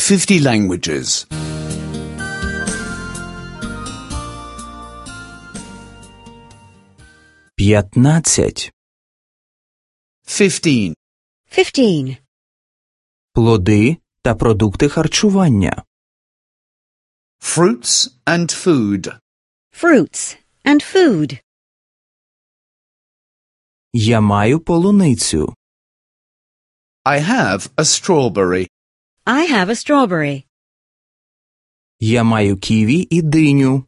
50 languages. 15. 15. 15. Плоди та продукти харчування. Fruits and food. Fruits and food. Я маю полуницю. I have a strawberry. I have a strawberry. Я маю ківі і диню.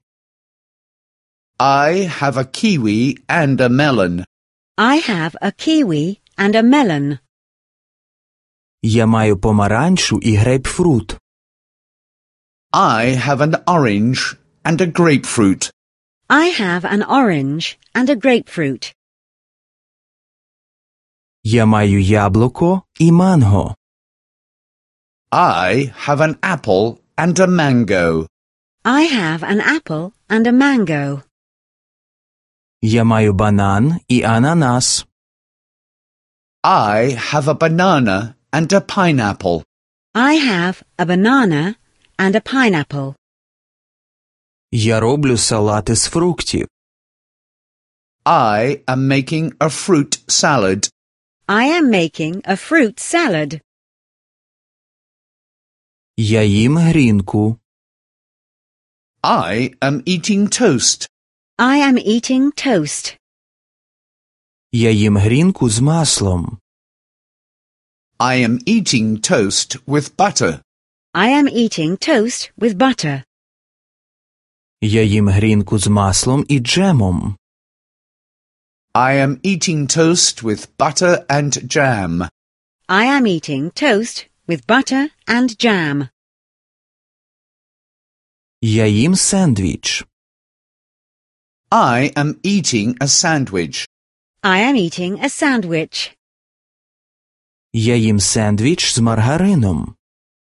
I have a kiwi and a melon. I have a kiwi and a melon. Я маю помаранчу і грейпфрут. I have an orange and a grapefruit. I have an orange and a grapefruit. Я маю яблуко і манго. I have an apple and a mango. I have an apple and a mango. Я маю банан і ананас. I have a banana and a pineapple. I have a banana and a pineapple. Я роблю салати з фруктів. I am making a fruit salad. I am making a fruit salad. Я їм грінку. I am eating toast. I am eating toast. Я їм грінку з маслом. I am eating toast with butter. I am eating toast with butter. Я їм грінку з маслом і джемом. I am eating toast with butter and jam. I am eating toast with butter and jam. Я їм сендвіч. I am eating a sandwich. I am eating a sandwich. Я їм сендвіч з маргарином.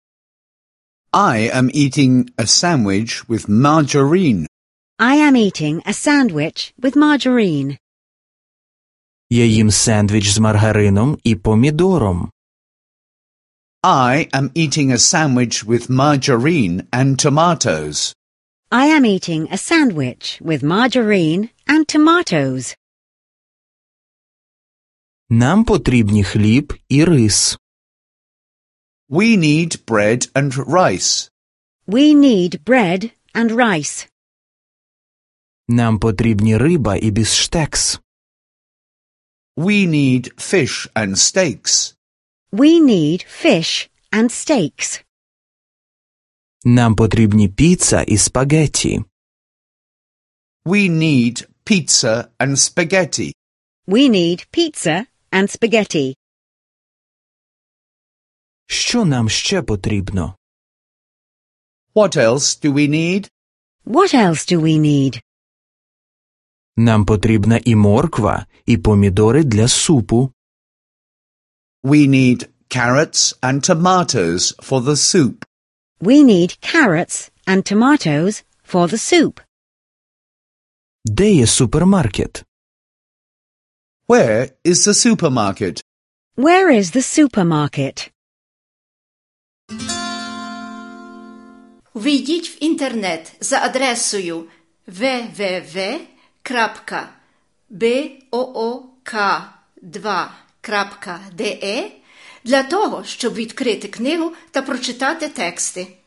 I am eating a sandwich with margarine. I am eating a sandwich with margarine. Я їм сендвіч з маргарином і помідором. I am eating a sandwich with margarine and tomatoes. I am eating a sandwich with margarine and tomatoes. Нам потрібні хліб і рис. We need bread and rice. We need bread and rice. Нам потрібні риба і біфштекс. We need fish and steaks. We need fish and steaks. Нам потрібні піца і спагетті. We need pizza and spaghetti. We need pizza and spaghetti. Що нам ще потрібно? What else do we need? What else do we need? Нам потрібна і морква, і помідори для супу. We need carrots and tomatoes for the soup. We need carrots and tomatoes for the soup. Де є супермаркет? Where is the supermarket? Where is the supermarket? Ввійдіть в інтернет за адресою www.book2.de для того, щоб відкрити книгу та прочитати тексти.